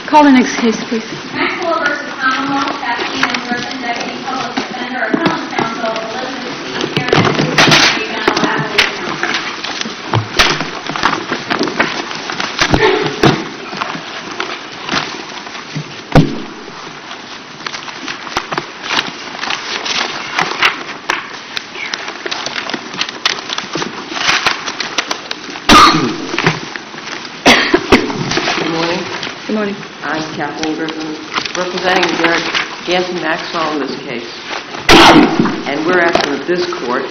Call the next case, please. Maxwell versus Commonwealth, Kathleen M. Griffin, Deputy Public Defender, Appellant Counsel, Elizabeth C. Karen, General Appellate Counsel. Good morning. I'm Kathleen Griffin, representing Anthony Maxwell in this case. And we're asking that this court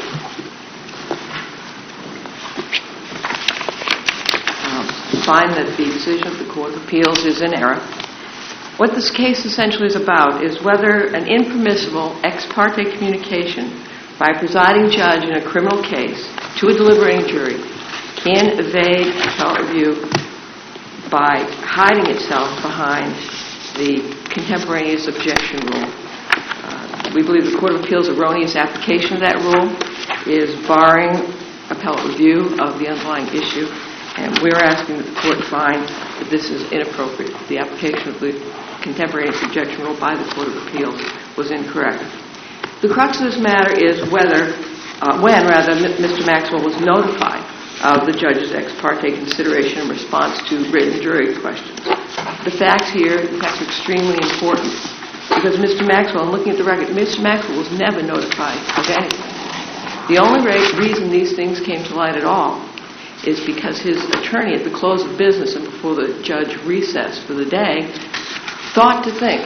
find that the decision of the Court of Appeals is in error. What this case essentially is about is whether an impermissible ex parte communication by a presiding judge in a criminal case to a deliberating jury can evade appellate review by hiding itself behind the contemporaneous objection rule. We believe the Court of Appeals' erroneous application of that rule is barring appellate review of the underlying issue, and we're asking that the Court find that this is inappropriate. The application of the contemporaneous objection rule by the Court of Appeals was incorrect. The crux of this matter is when Mr. Maxwell was notified of the judge's ex parte consideration in response to written jury questions. The facts here are extremely important because Mr. Maxwell, in looking at the record, Mr. Maxwell was never notified of anything. The only reason these things came to light at all is because his attorney at the close of business and before the judge recessed for the day thought to think,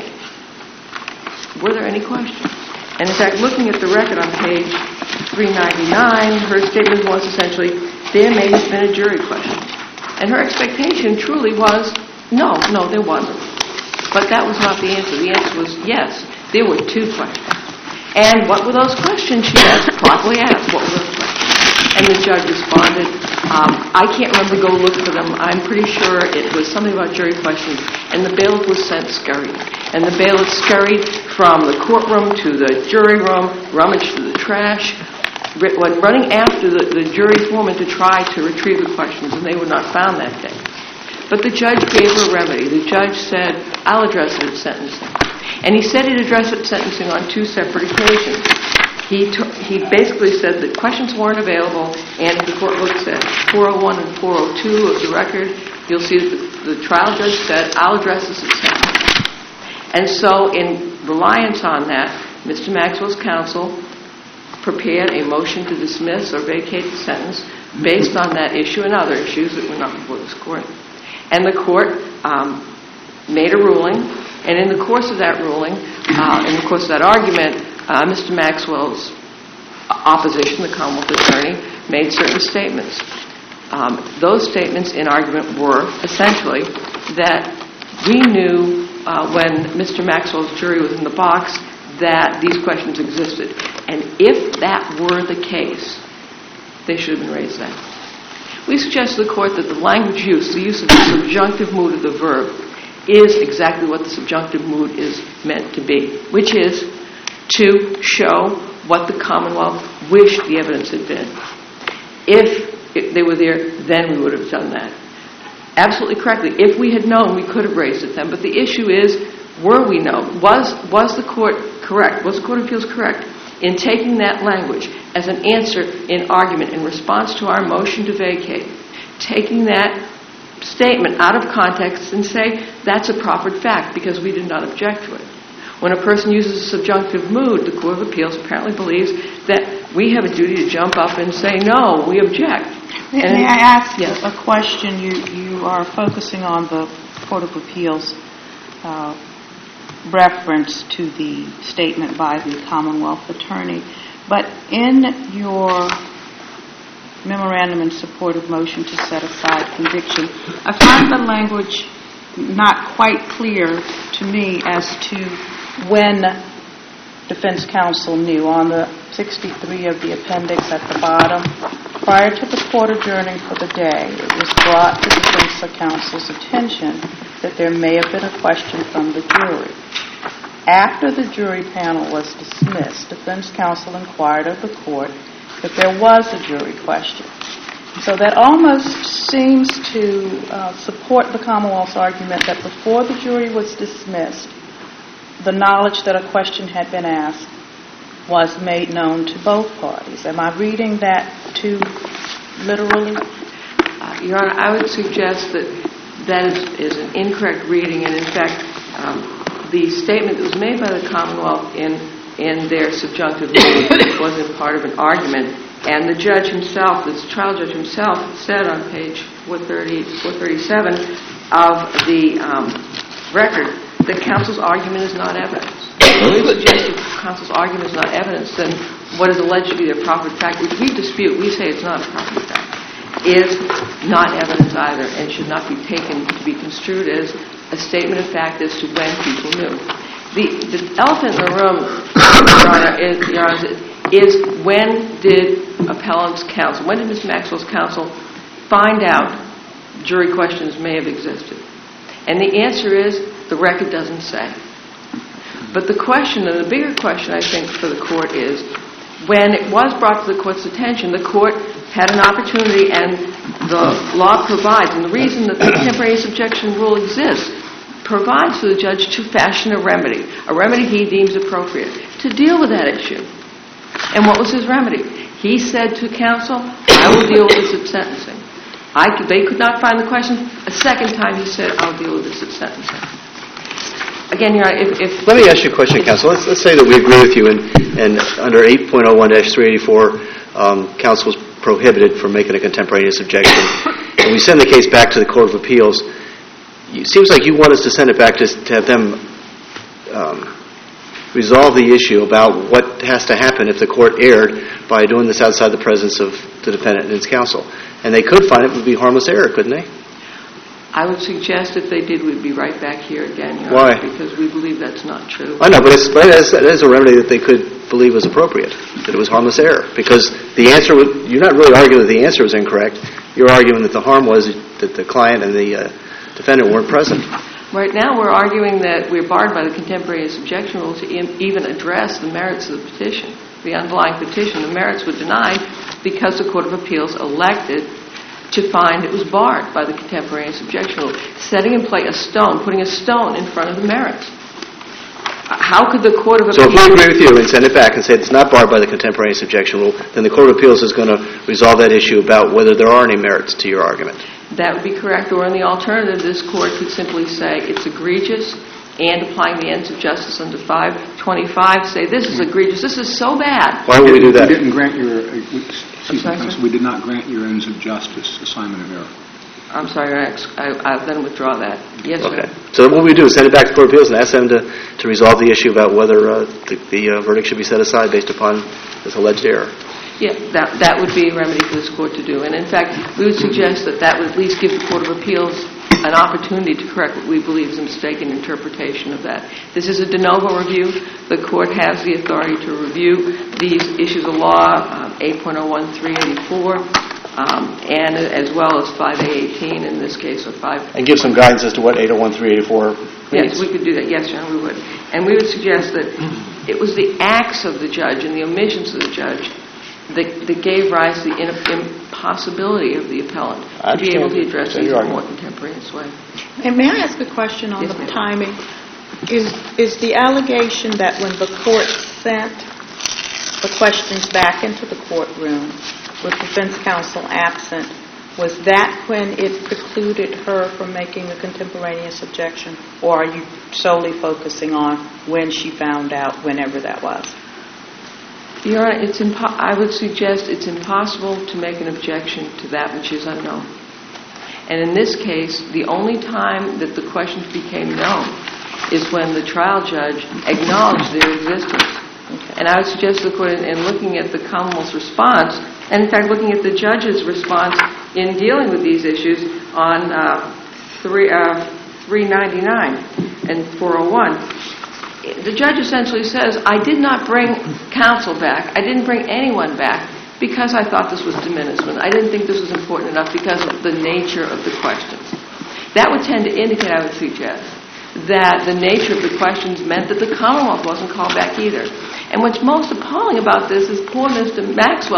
were there any questions? And in fact, looking at the record on page 399, her statement was essentially, there may have been a jury question. And her expectation truly was, no, there wasn't. But that was not the answer. The answer was, yes, there were two questions. And what were those questions, she asked, properly asked, what were those questions? And the judge responded, I can't remember, go look for them. I'm pretty sure it was something about jury questions. And the bailiff was sent scurried. And the bailiff scurried from the courtroom to the jury room, rummaged through the trash, went running after the jury foreman to try to retrieve the questions, and they were not found that day. But the judge gave her a remedy. The judge said, I'll address it at sentencing. And he said he'd address it at sentencing on two separate occasions. He basically said that questions weren't available, and if the court looks at 401 and 402 of the record, you'll see that the trial judge said, I'll address this at sentencing. And so in reliance on that, Mr. Maxwell's counsel prepared a motion to dismiss or vacate the sentence based on that issue and other issues that were not before this court. And the court made a ruling, and in the course of that ruling, in the course of that argument, Mr. Maxwell's opposition, the Commonwealth attorney, made certain statements. Those statements in argument were essentially that we knew when Mr. Maxwell's jury was in the box that these questions existed. And if that were the case, they should have been raised then. We suggest to the court that the language use, the use of the subjunctive mood of the verb, is exactly what the subjunctive mood is meant to be, which is to show what the Commonwealth wished the evidence had been. If they were there, then we would have done that. Absolutely correctly. If we had known, we could have raised it then. But the issue is, were we known? Was the court correct? Was the Court of Appeals correct in taking that language as an answer in argument in response to our motion to vacate, taking that statement out of context and say that's a proffered fact because we did not object to it? When a person uses a subjunctive mood, the Court of Appeals apparently believes that we have a duty to jump up and say, no, we object. May I ask yes. a question? You are focusing on the Court of Appeals reference to the statement by the Commonwealth attorney. But in your memorandum in support of motion to set aside conviction, I find the language not quite clear to me as to when defense counsel knew. On the 63 of the appendix at the bottom, prior to the court adjourning for the day, it was brought to defense counsel's attention that there may have been a question from the jury. After the jury panel was dismissed, defense counsel inquired of the court if there was a jury question. So that almost seems to support the Commonwealth's argument that before the jury was dismissed, the knowledge that a question had been asked was made known to both parties. Am I reading that too literally? Your Honor, I would suggest that that is an incorrect reading, and in fact, the statement that was made by the Commonwealth in their subjunctive ruling wasn't part of an argument. And the judge himself, the trial judge himself, said on page 437 of the record that counsel's argument is not evidence. If we suggest that counsel's argument is not evidence, then what is alleged to be a proper fact, which we dispute, we say it's not a proper fact, is not evidence either and should not be taken to be construed as a statement of fact as to when people knew. The elephant in the room, Your Honor, is when did appellant's counsel, when did Ms. Maxwell's counsel find out jury questions may have existed? And the answer is the record doesn't say. But the question, and the bigger question I think for the court is, when it was brought to the court's attention, the court had an opportunity, and the law provides, and the reason that the contemporaneous objection rule exists, provides for the judge to fashion a remedy he deems appropriate to deal with that issue. And what was his remedy? He said to counsel, I will deal with this at sentencing. They could not find the question. A second time he said, I'll deal with this at sentencing. Again, Your Honor, if... Let me ask you a question, counsel. Let's say that we agree with you, and under 8.01-384, counsel is prohibited from making a contemporaneous objection, and we send the case back to the Court of Appeals. It seems like you want us to send it back to have them resolve the issue about what has to happen if the court erred by doing this outside the presence of the defendant and his counsel. And they could find it would be harmless error, couldn't they? I would suggest if they did, we'd be right back here again, Your Why? Honor, because we believe that's not true. I know, but that is a remedy that they could believe was appropriate, that it was harmless error. Because the answer, you're not really arguing that the answer was incorrect. You're arguing that the harm was that the client and the defendant weren't present. Right now we're arguing that we're barred by the contemporaneous objection rule to even address the merits of the petition, the underlying petition. The merits were denied because the Court of Appeals elected to find it was barred by the contemporaneous objection rule, setting in play a stone, putting a stone in front of the merits. How could the Court of Appeals... So if we agree with you and send it back and say it's not barred by the contemporaneous objection rule, then the Court of Appeals is going to resolve that issue about whether there are any merits to your argument. That would be correct. Or in the alternative, this Court could simply say it's egregious, and applying the ends of justice under 525, say this is egregious, this is so bad. Why would we do that? We didn't grant your... we did not grant your ends of justice assignment of error. I'm sorry, I'll then withdraw that. Yes, okay. sir. So what we do is send it back to the Court of Appeals and ask them to resolve the issue about whether the verdict should be set aside based upon this alleged error. Yeah, that would be a remedy for this Court to do. And in fact, we would suggest that would at least give the Court of Appeals an opportunity to correct what we believe is a mistaken interpretation of that. This is a de novo review. The Court has the authority to review these issues of law, 8.01-384, and as well as 5A18 in this case, or 5... And give some guidance as to what 801-384 means. Yes, we could do that. Yes, Your Honor, we would. And we would suggest that it was the acts of the judge and the omissions of the judge that gave rise to the impossibility of the appellant to be able to address these in a more contemporaneous way. And may I ask a question on Yes, the ma'am. timing? Is the allegation that when the court sent the questions back into the courtroom with defense counsel absent, was that when it precluded her from making a contemporaneous objection? Or are you solely focusing on when she found out, whenever that was? Your Honor, I would suggest it's impossible to make an objection to that which is unknown. And in this case, the only time that the questions became known is when the trial judge acknowledged their existence. Okay. And I would suggest to the Court, in looking at the Commonwealth's response, and in fact looking at the judge's response in dealing with these issues on 399 and 401, the judge essentially says, I did not bring counsel back, I didn't bring anyone back because I thought this was diminishment. I didn't think this was important enough because of the nature of the questions. That would tend to indicate, I would suggest, that the nature of the questions meant that the Commonwealth wasn't called back either. And what's most appalling about this is poor Mr. Maxwell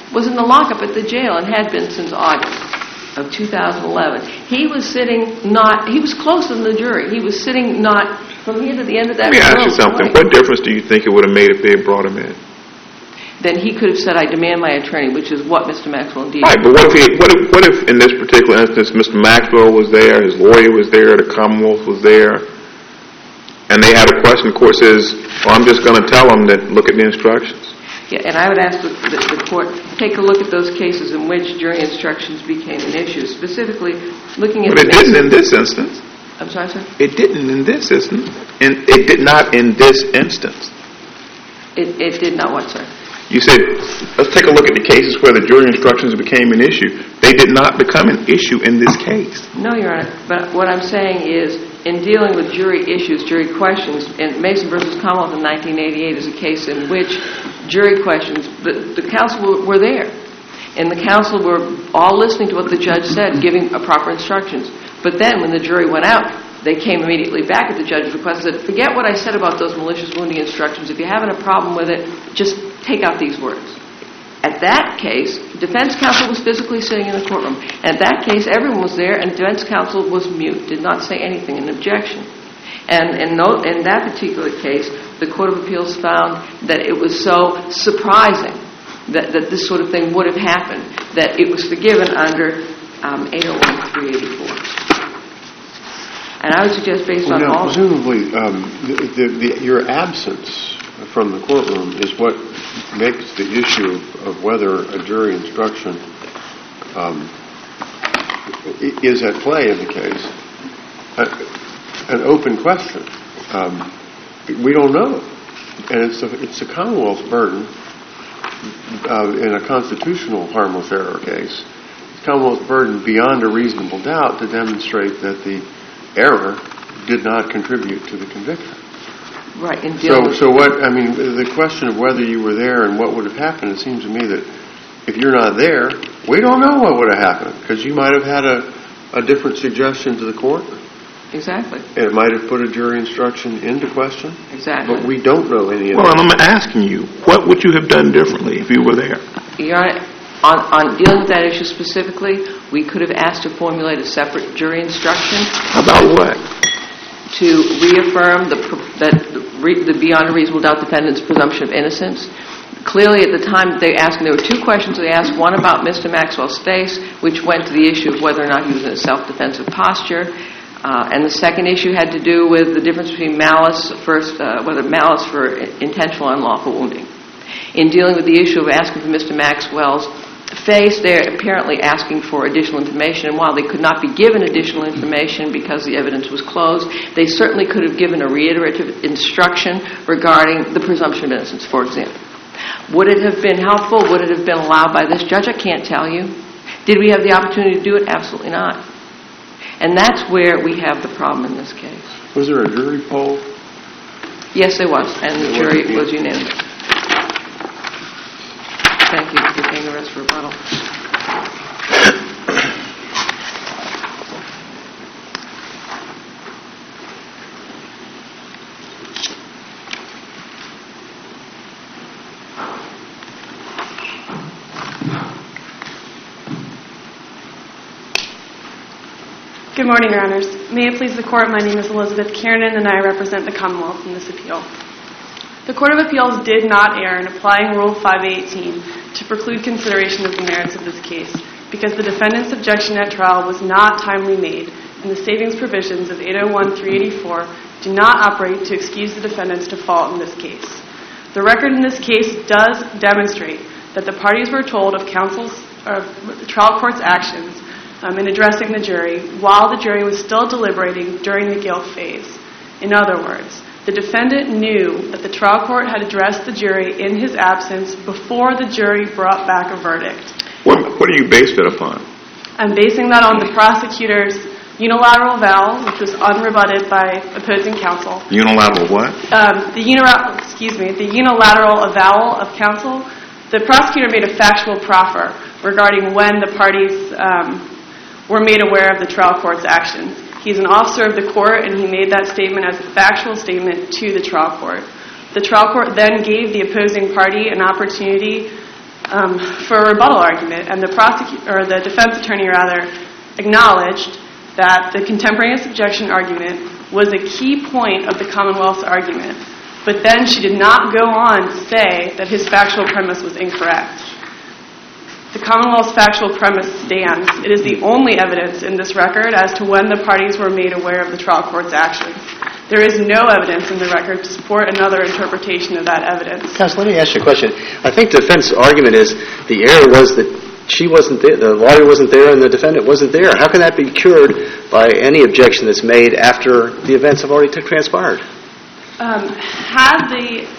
was in the lockup at the jail and had been since August of 2011. He was he was closer than the jury. He was sitting not from here to the end of that room. Let me ask you something. What difference do you think it would have made if they had brought him in? Then he could have said, I demand my attorney, which is what Mr. Maxwell indeed Right, but what if in this particular instance Mr. Maxwell was there, his lawyer was there, the Commonwealth was there, and they had a question, the court says, well, I'm just going to tell them that look at the instructions. Yeah, and I would ask the court to take a look at those cases in which jury instructions became an issue, specifically looking at... But it didn't in this instance. I'm sorry, sir? It didn't in this instance. And it did not in this instance. It did not what, sir? You said, let's take a look at the cases where the jury instructions became an issue. They did not become an issue in this case. No, Your Honor. But what I'm saying is, in dealing with jury issues, jury questions, in Mason v. Commonwealth in 1988 is a case in which jury questions, the counsel were there. And the counsel were all listening to what the judge said, giving proper instructions. But then when the jury went out, they came immediately back at the judge's request and said, forget what I said about those malicious wounding instructions. If you're having a problem with it, just take out these words. At that case, defense counsel was physically sitting in the courtroom. At that case, everyone was there, and defense counsel was mute, did not say anything, an objection. And in that particular case, the Court of Appeals found that it was so surprising that this sort of thing would have happened that it was forgiven under 801-384. And I would suggest based on all... Presumably, your absence from the courtroom is what makes the issue of whether a jury instruction is at play in the case an open question. We don't know. And it's the Commonwealth's burden in a constitutional harmless error case. It's the Commonwealth's burden beyond a reasonable doubt to demonstrate that the error did not contribute to the conviction. Right. So what, I mean, the question of whether you were there and what would have happened, it seems to me that if you're not there, we don't know what would have happened, because you might have had a different suggestion to the court. Exactly. And it might have put a jury instruction into question. Exactly. But we don't know any of that. Well, I'm that. asking you, what would you have done differently if you were there? Your Honor, on dealing with that issue specifically, we could have asked to formulate a separate jury instruction. About what? To reaffirm the beyond a reasonable doubt defendant's presumption of innocence. Clearly, at the time they asked, and there were two questions they asked, one about Mr. Maxwell's face, which went to the issue of whether or not he was in a self-defensive posture, and the second issue had to do with the difference between malice, whether malice for intentional and unlawful wounding. In dealing with the issue of asking for Mr. Maxwell's face, they're apparently asking for additional information, and while they could not be given additional information because the evidence was closed, they certainly could have given a reiterative instruction regarding the presumption of innocence, for example. Would it have been helpful? Would it have been allowed by this judge? I can't tell you. Did we have the opportunity to do it? Absolutely not. And that's where we have the problem in this case. Was there a jury poll? Yes, there was, and the jury was unanimous. Thank you for taking the rest for rebuttal. Good morning, Your Honors. May it please the Court, my name is Elizabeth Kiernan, and I represent the Commonwealth in this appeal. The Court of Appeals did not err in applying Rule 518 to preclude consideration of the merits of this case because the defendant's objection at trial was not timely made, and the savings provisions of 801-384 do not operate to excuse the defendant's default in this case. The record in this case does demonstrate that the parties were told of the trial court's actions in addressing the jury while the jury was still deliberating during the guilt phase. In other words, the defendant knew that the trial court had addressed the jury in his absence before the jury brought back a verdict. What do you base that upon? I'm basing that on the prosecutor's unilateral avowal, which was unrebutted by opposing counsel. Unilateral what? The unilateral avowal of counsel. The prosecutor made a factual proffer regarding when the parties were made aware of the trial court's actions. He's an officer of the court, and he made that statement as a factual statement to the trial court. The trial court then gave the opposing party an opportunity for a rebuttal argument, and the defense attorney acknowledged that the contemporaneous objection argument was a key point of the Commonwealth's argument, but then she did not go on to say that his factual premise was incorrect. The Commonwealth's factual premise stands. It is the only evidence in this record as to when the parties were made aware of the trial court's actions. There is no evidence in the record to support another interpretation of that evidence. Counsel, let me ask you a question. I think the defense argument is the error was that she wasn't there, the lawyer wasn't there, and the defendant wasn't there. How can that be cured by any objection that's made after the events have already transpired? Had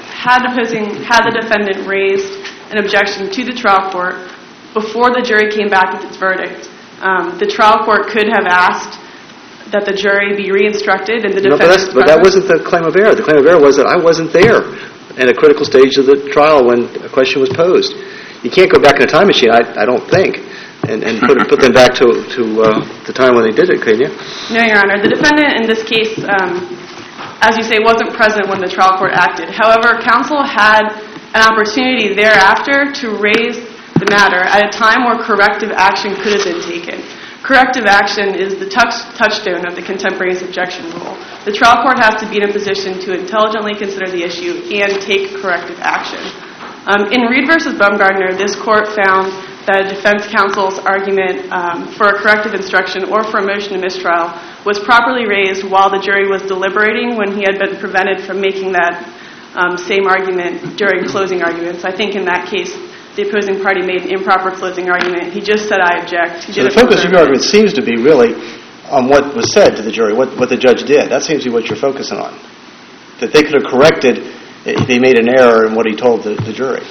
the defendant raised an objection to the trial court before the jury came back with its verdict, the trial court could have asked that the jury be re-instructed and the defendant's but that wasn't the claim of error. The claim of error was that I wasn't there at a critical stage of the trial when a question was posed. You can't go back in a time machine, I don't think, and put them back to the time when they did it, can you? No, Your Honor. The defendant in this case, as you say, wasn't present when the trial court acted. However, counsel had an opportunity thereafter to raise the matter at a time where corrective action could have been taken. Corrective action is the touchstone of the contemporaneous objection rule. The trial court has to be in a position to intelligently consider the issue and take corrective action. In Reed v. Baumgardner, this court found that a defense counsel's argument for a corrective instruction or for a motion to mistrial was properly raised while the jury was deliberating when he had been prevented from making that same argument during closing arguments. I think in that case, the opposing party made an improper closing argument. He just said, I object. So the focus of your argument seems to be really on what was said to the jury, what the judge did. That seems to be what you're focusing on. That they could have corrected if they made an error in what he told the jury.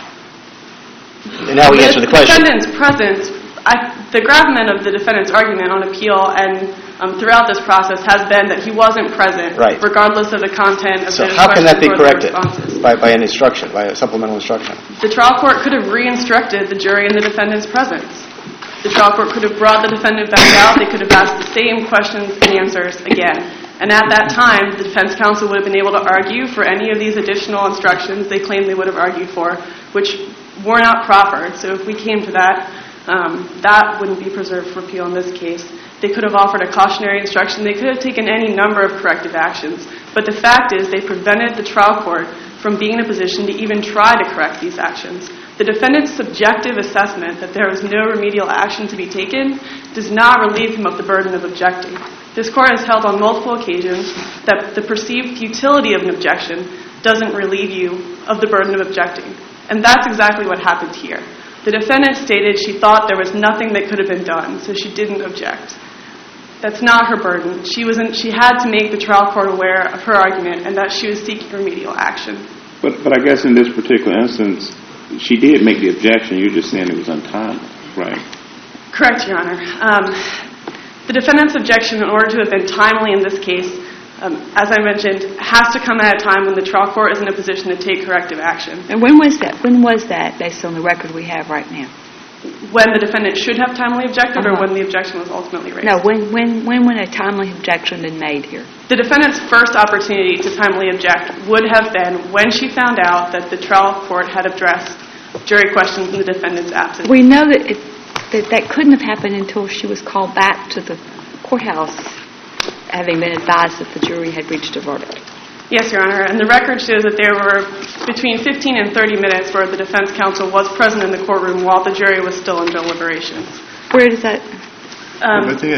And now we answer the question. The defendant's presence, the gravamen of the defendant's argument on appeal and throughout this process has been that he wasn't present, regardless of the content of the questions or the responses. So how can that be corrected? By an instruction, by a supplemental instruction? The trial court could have re-instructed the jury in the defendant's presence. The trial court could have brought the defendant back out. They could have asked the same questions and answers again. And at that time, the defense counsel would have been able to argue for any of these additional instructions they claimed they would have argued for, which were not proffered. So if we came to that, that wouldn't be preserved for appeal in this case. They could have offered a cautionary instruction. They could have taken any number of corrective actions. But the fact is they prevented the trial court from being in a position to even try to correct these actions. The defendant's subjective assessment that there was no remedial action to be taken does not relieve him of the burden of objecting. This court has held on multiple occasions that the perceived futility of an objection doesn't relieve you of the burden of objecting. And that's exactly what happened here. The defendant stated she thought there was nothing that could have been done, so she didn't object. That's not her burden. She had to make the trial court aware of her argument and that she was seeking remedial action. But I guess in this particular instance, she did make the objection. You're just saying it was untimely, right? Correct, Your Honor. The defendant's objection, in order to have been timely in this case, as I mentioned, has to come at a time when the trial court is in a position to take corrective action. And when was that? When was that, based on the record we have right now? When the defendant should have timely objected or when the objection was ultimately raised? No, when a timely objection been made here? The defendant's first opportunity to timely object would have been when she found out that the trial court had addressed jury questions in the defendant's absence. We know that couldn't have happened until she was called back to the courthouse, having been advised that the jury had reached a verdict. Yes, Your Honor, and the record shows that there were between 15 and 30 minutes where the defense counsel was present in the courtroom while the jury was still in deliberations. Where does that... But they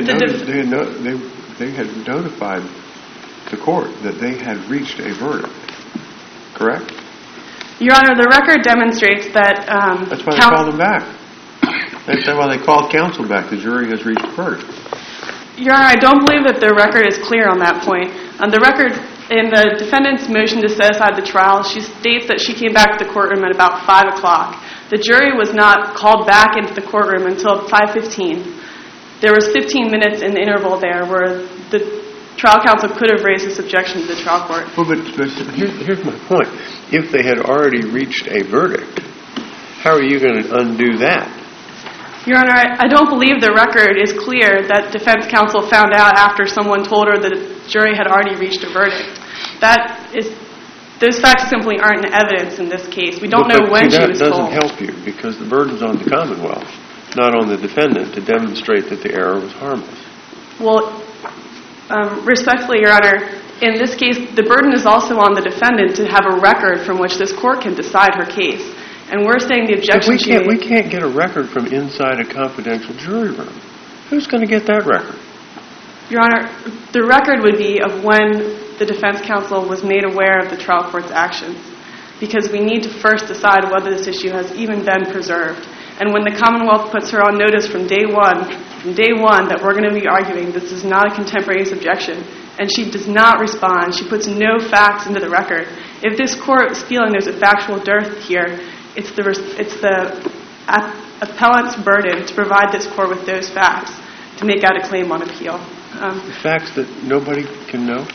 had notified the court that they had reached a verdict, correct? Your Honor, the record demonstrates that... That's why they called them back. That's why they called counsel back. The jury has reached a verdict. Your Honor, I don't believe that the record is clear on that point. The record, in the defendant's motion to set aside the trial, she states that she came back to the courtroom at about 5 o'clock. The jury was not called back into the courtroom until 5:15. There was 15 minutes in the interval there where the trial counsel could have raised this objection to the trial court. Well, but here's my point. If they had already reached a verdict, how are you going to undo that? Your Honor, I don't believe the record is clear that defense counsel found out after someone told her that the jury had already reached a verdict. Those facts simply aren't in evidence in this case. We don't know when she was told. That doesn't help you, because the burden's on the Commonwealth, not on the defendant, to demonstrate that the error was harmless. Well, respectfully, Your Honor, in this case, the burden is also on the defendant to have a record from which this court can decide her case. And we're saying the objection we can't get a record from inside a confidential jury room. Who's going to get that record? Your Honor, the record would be of when the defense counsel was made aware of the trial court's actions, because we need to first decide whether this issue has even been preserved. And when the Commonwealth puts her on notice from day one that we're going to be arguing this is not a contemporaneous objection, and she does not respond, she puts no facts into the record. If this court is feeling there's a factual dearth here, it's the appellant's burden to provide this court with those facts to make out a claim on appeal. The facts that nobody can know?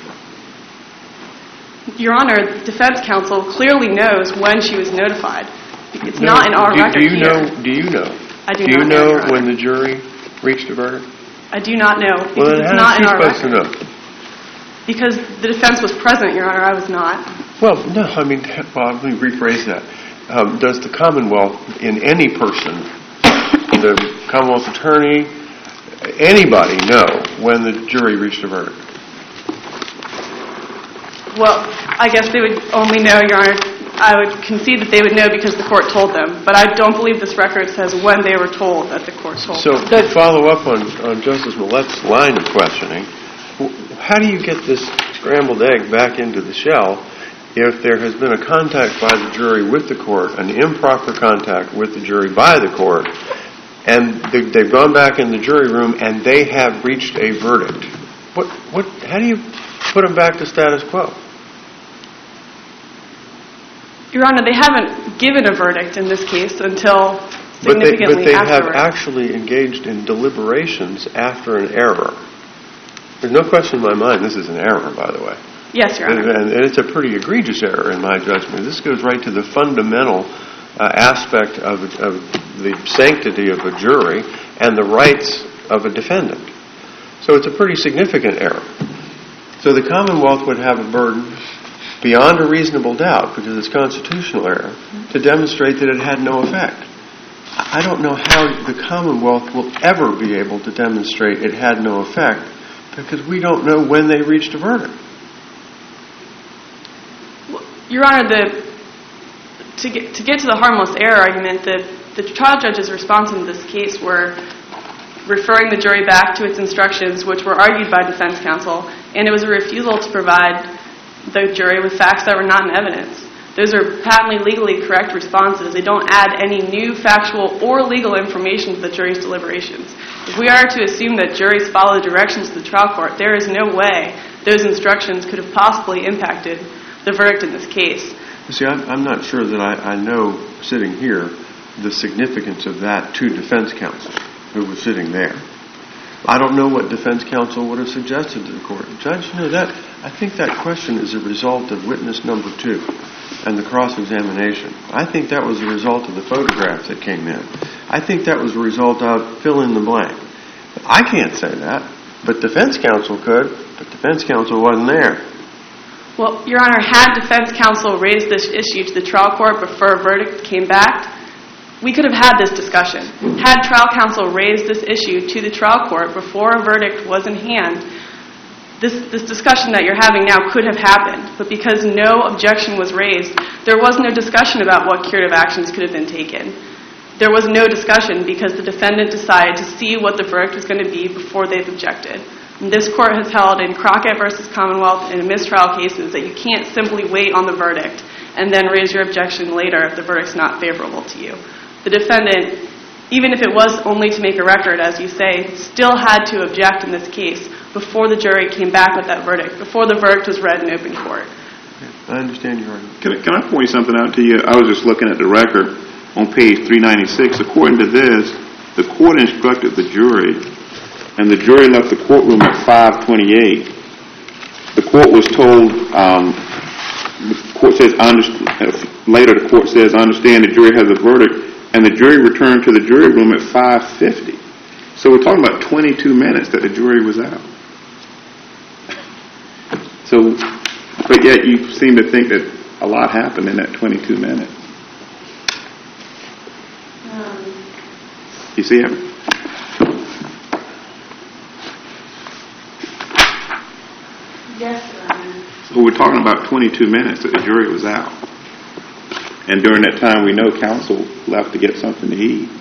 Your Honor, defense counsel clearly knows when she was notified. It's not in our record here. Do you know? I do not know. Do you know when the jury reached a verdict? I do not know. Well, then how is she supposed to know? Because the defense was present, Your Honor. I was not. Well, no, let me rephrase that. Does the Commonwealth, in any person, the Commonwealth attorney, anybody know when the jury reached a verdict? Well, I guess they would only know, Your Honor. I would concede that they would know because the court told them. But I don't believe this record says when they were told that the court told them. So to follow up on Justice Millett's line of questioning, how do you get this scrambled egg back into the shell if there has been a contact by the jury with the court, an improper contact with the jury by the court, and they've gone back in the jury room and they have reached a verdict? How do you put them back to status quo? Your Honor, they haven't given a verdict in this case until significantly But they afterwards. have actually engaged in deliberations after an error. There's no question in my mind this is an error, by the way. Yes, Your Honor. And it's a pretty egregious error in my judgment. This goes right to the fundamental aspect of the sanctity of a jury and the rights of a defendant. So it's a pretty significant error. So the Commonwealth would have a burden beyond a reasonable doubt, because it's constitutional error, to demonstrate that it had no effect. I don't know how the Commonwealth will ever be able to demonstrate it had no effect, because we don't know when they reached a verdict. Your Honor, to get to the harmless error argument, the trial judge's response in this case were referring the jury back to its instructions, which were argued by defense counsel, and it was a refusal to provide the jury with facts that were not in evidence. Those are patently legally correct responses. They don't add any new factual or legal information to the jury's deliberations. If we are to assume that juries follow the directions of the trial court, there is no way those instructions could have possibly impacted the verdict in this case. You see, I'm not sure that I know, sitting here, the significance of that to defense counsel who was sitting there. I don't know what defense counsel would have suggested to the court. Judge, I think that question is a result of witness number 2 and the cross-examination. I think that was a result of the photograph that came in. I think that was a result of fill in the blank. I can't say that, but defense counsel could, but defense counsel wasn't there. Well, Your Honor, had defense counsel raised this issue to the trial court before a verdict came back, we could have had this discussion. Had trial counsel raised this issue to the trial court before a verdict was in hand, this discussion that you're having now could have happened. But because no objection was raised, there was no discussion about what curative actions could have been taken. There was no discussion because the defendant decided to see what the verdict was going to be before they've objected. And this court has held in Crockett v. Commonwealth and in mistrial cases that you can't simply wait on the verdict and then raise your objection later if the verdict's not favorable to you. The defendant, even if it was only to make a record, as you say, still had to object in this case before the jury came back with that verdict, before the verdict was read in open court. I understand your argument. Can I point something out to you? I was just looking at the record on page 396. According to this, the court instructed the jury, and the jury left the courtroom at 5:28. The court was told, later the court says, I understand the jury has a verdict, and the jury returned to the jury room at 5:50. So we're talking about 22 minutes that the jury was out. So, but yet you seem to think that a lot happened in that 22 minutes. You see him? Yes, Your Honor. So we're talking about 22 minutes that the jury was out. And during that time, we know counsel left to get something to eat.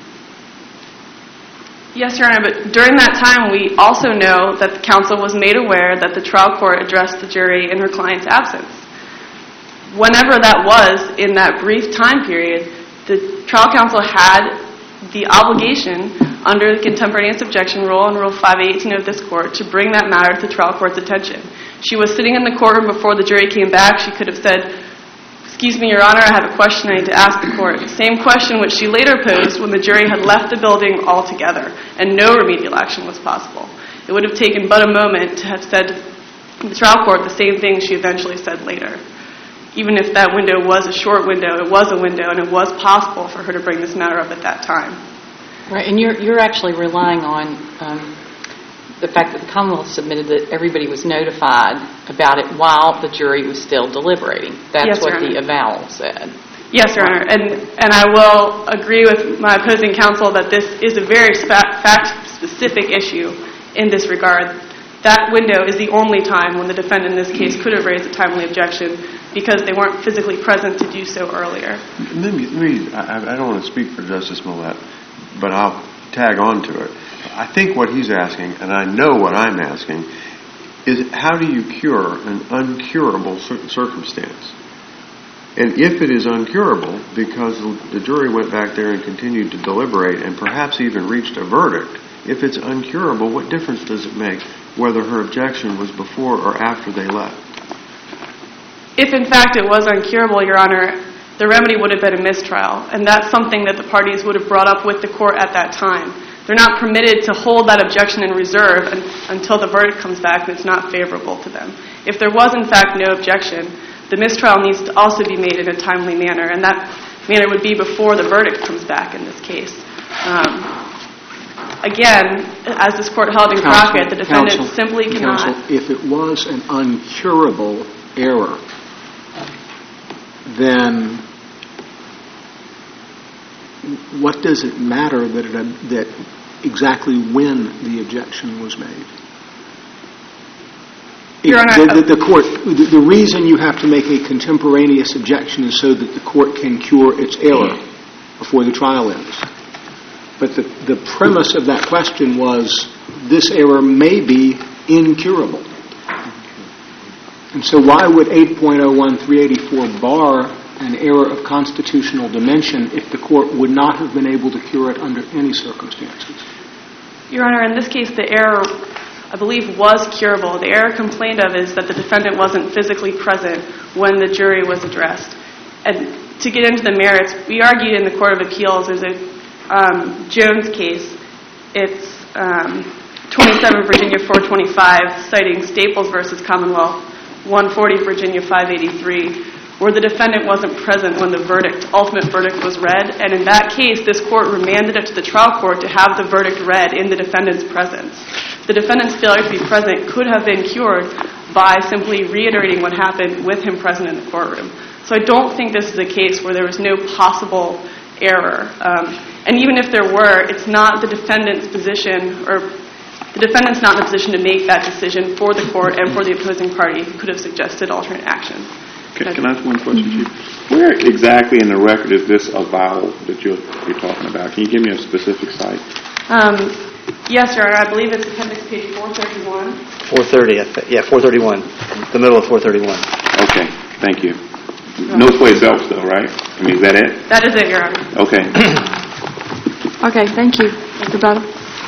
Yes, Your Honor, but during that time, we also know that the counsel was made aware that the trial court addressed the jury in her client's absence. Whenever that was, in that brief time period, the trial counsel had the obligation under the contemporaneous objection rule and Rule 518 of this court to bring that matter to the trial court's attention. She was sitting in the courtroom before the jury came back. She could have said, "Excuse me, Your Honor, I have a question I need to ask the court." Same question which she later posed when the jury had left the building altogether and no remedial action was possible. It would have taken but a moment to have said to the trial court the same thing she eventually said later. Even if that window was a short window, it was a window, and it was possible for her to bring this matter up at that time. Right, and you're actually relying on the fact that the Commonwealth submitted that everybody was notified about it while the jury was still deliberating. That's Yes, what Your the Honor. avowal said. Yes, Your Honor, and I will agree with my opposing counsel that this is a very fact-specific issue in this regard. That window is the only time when the defendant in this case could have raised a timely objection because they weren't physically present to do so earlier. I don't want to speak for Justice Millett, but I'll tag on to it. I think what he's asking, and I know what I'm asking, is how do you cure an uncurable circumstance? And if it is uncurable because the jury went back there and continued to deliberate and perhaps even reached a verdict, if it's uncurable, what difference does it make whether her objection was before or after they left? If, in fact, it was uncurable, Your Honor, the remedy would have been a mistrial, and that's something that the parties would have brought up with the court at that time. They're not permitted to hold that objection in reserve until the verdict comes back and it's not favorable to them. If there was, in fact, no objection, the mistrial needs to also be made in a timely manner, and that manner would be before the verdict comes back in this case. Again, as this court held in Crockett, the defendant simply cannot... Counsel, if it was an uncurable error, then what does it matter that exactly when the objection was made? Your Honor, the reason you have to make a contemporaneous objection is so that the court can cure its error before the trial ends. But the premise of that question was this error may be incurable. And so why would 8.01384 bar an error of constitutional dimension if the court would not have been able to cure it under any circumstances? Your Honor, in this case, the error, I believe, was curable. The error complained of is that the defendant wasn't physically present when the jury was addressed. And to get into the merits, we argued in the Court of Appeals there's a Jones case. It's 27 Virginia 425, citing Staples versus Commonwealth, 140 Virginia 583, where the defendant wasn't present when the ultimate verdict was read. And in that case, this court remanded it to the trial court to have the verdict read in the defendant's presence. The defendant's failure to be present could have been cured by simply reiterating what happened with him present in the courtroom. So I don't think this is a case where there was no possible error. And even if there were, it's not the defendant's position, or the defendant's not in a position to make that decision for the court and for the opposing party who could have suggested alternate action. Can I ask one question, Chief? Where exactly in the record is this avowal that you're talking about? Can you give me a specific site? Yes, Your Honor. I believe it's appendix page 431. 430, yeah, 431. The middle of 431. Okay, thank you. No place else, though, right? I mean, is that it? That is it, Your Honor. Okay. Okay, thank you. Mr. Butler?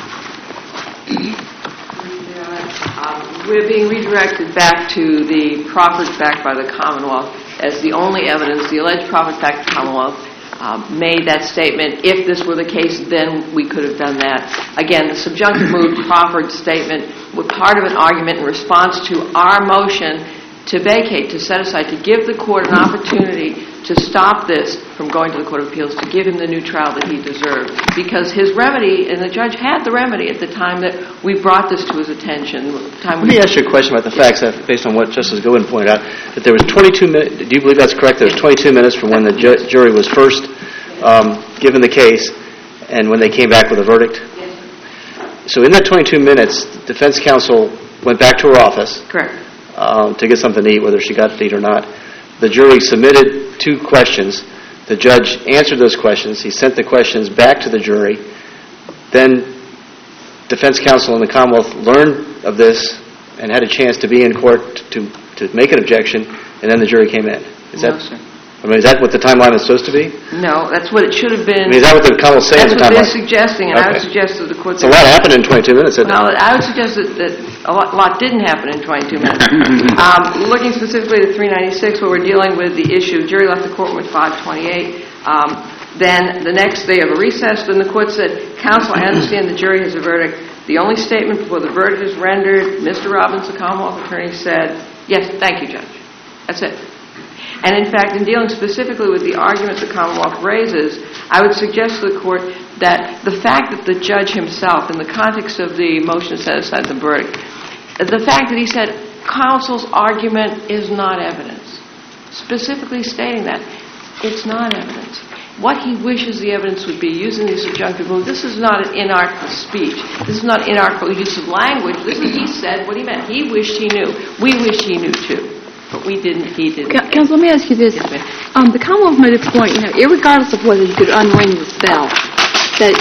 We're being redirected back to the proffered fact by the Commonwealth as the only evidence. The alleged proffered fact the Commonwealth made that statement. If this were the case, then we could have done that. Again, the subjunctive mood proffered statement was part of an argument in response to our motion to vacate, to set aside, to give the court an opportunity to stop this from going to the Court of Appeals, to give him the new trial that he deserved. Because his remedy, and the judge had the remedy at the time that we brought this to his attention. Let me ask you a question about the facts, based on what Justice Goodwin pointed out, that there was 22 minutes, do you believe that's correct? There was 22 minutes from when the jury was first given the case and when they came back with a verdict? Yes. So in that 22 minutes, the defense counsel went back to her office. Correct. To get something to eat, whether she got to eat or not. The jury submitted 2 questions. The judge answered those questions. He sent the questions back to the jury. Then defense counsel in the Commonwealth learned of this and had a chance to be in court to make an objection, and then the jury came in. No, sir. I mean, is that what the timeline is supposed to be? No, that's what it should have been. I mean, is that what the Commonwealth saying in the timeline? That's what they're suggesting, and I would suggest that the court... So a lot happened in 22 minutes, isn't it? Well, I would suggest that a lot didn't happen in 22 minutes. Looking specifically at 396, where we're dealing with the issue, jury left the courtroom at 5:28. Then the next day of a recess, then the court said, "Counsel, I understand the jury has a verdict. The only statement before the verdict is rendered, Mr. Robbins, the Commonwealth attorney, said, yes, thank you, Judge." That's it. And in fact, in dealing specifically with the argument the Commonwealth raises, I would suggest to the court that the fact that the judge himself, in the context of the motion to set aside the verdict, the fact that he said, counsel's argument is not evidence, specifically stating that it's not evidence. What he wishes the evidence would be, using the subjunctive rule, this is not an inartful speech. This is not inartful use of language. This is, he said what he meant. He wished he knew. We wish he knew too. But we didn't, he didn't. Counsel, let me ask you this. The Commonwealth made a point, irregardless of whether you could unring the spell, that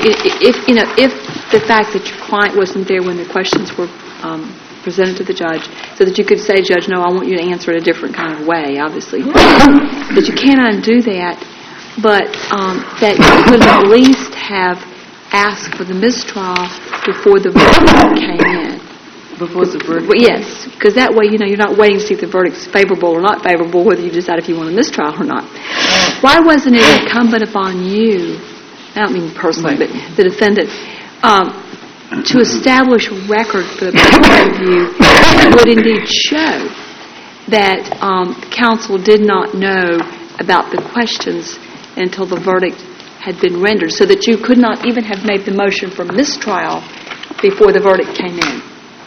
if the fact that your client wasn't there when the questions were presented to the judge, so that you could say, Judge, no, I want you to answer it a different kind of way, obviously, that you can't undo that, but that you could at least have asked for the mistrial before the verdict came in. Before the verdict? Well, yes, because that way, you're not waiting to see if the verdict's favorable or not favorable, whether you decide if you want a mistrial or not. Why wasn't it incumbent upon you, I don't mean personally, but the defendant, to establish a record for the point of view that would indeed show that counsel did not know about the questions until the verdict had been rendered, so that you could not even have made the motion for mistrial before the verdict came in?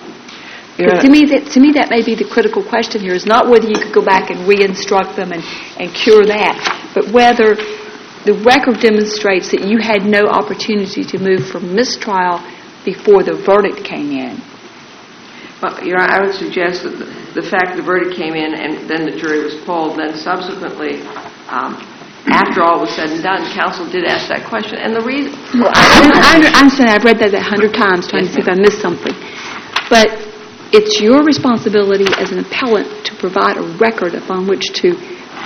To me, that may be the critical question here, is not whether you could go back and re-instruct them and cure that, but whether the record demonstrates that you had no opportunity to move from mistrial before the verdict came in. Well, I would suggest that the fact the verdict came in and then the jury was polled, then subsequently, after all was said and done, counsel did ask that question. And the reason... Well, I understand. I've read that 100 times trying to see if I missed something. But it's your responsibility as an appellant to provide a record upon which to,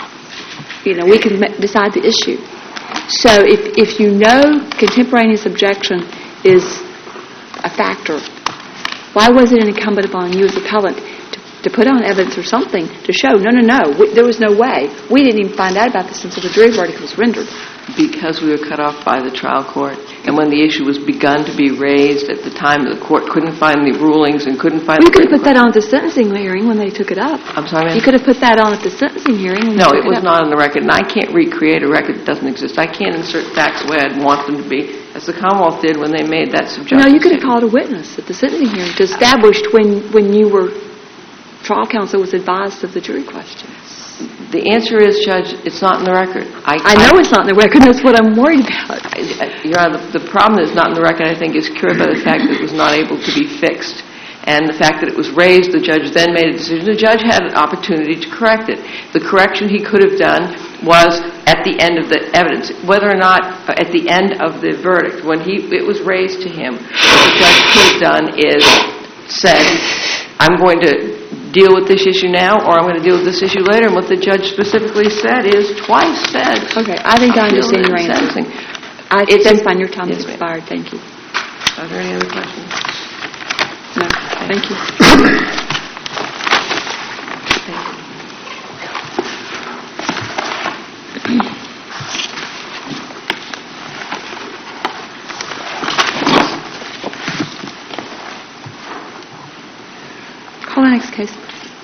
we can decide the issue. So if you know contemporaneous objection is a factor, why wasn't it incumbent upon you as appellant to put on evidence or something to show, no, there was no way. We didn't even find out about this until the jury verdict was rendered. Because we were cut off by the trial court, and when the issue was begun to be raised at the time, the court couldn't find the rulings and couldn't find... You could have put that on at the sentencing hearing when they took it up. I'm sorry, ma'am? You could have put that on at the sentencing hearing when No, they took it up. was not on the record, and I can't recreate a record that doesn't exist. I can't insert facts the way I'd want them to be, as the Commonwealth did when they made that subjective... No, you could have called a witness at the sentencing hearing to establish when you were... trial counsel was advised of the jury questions. The answer is, Judge, it's not in the record. I know it's not in the record. That's what I'm worried about. Your Honor, the problem that's not in the record, I think, is cured by the fact that it was not able to be fixed. And the fact that it was raised, the judge then made a decision. The judge had an opportunity to correct it. The correction he could have done was at the end of the evidence, whether or not at the end of the verdict, when it was raised to him, what the judge could have done is said, I'm going to deal with this issue now, or I'm going to deal with this issue later. And what the judge specifically said is, twice said... Okay, I think I understand your answer. That's fine. Your time has expired. Thank you. Are there any other questions? No. Thank you. Call the next case.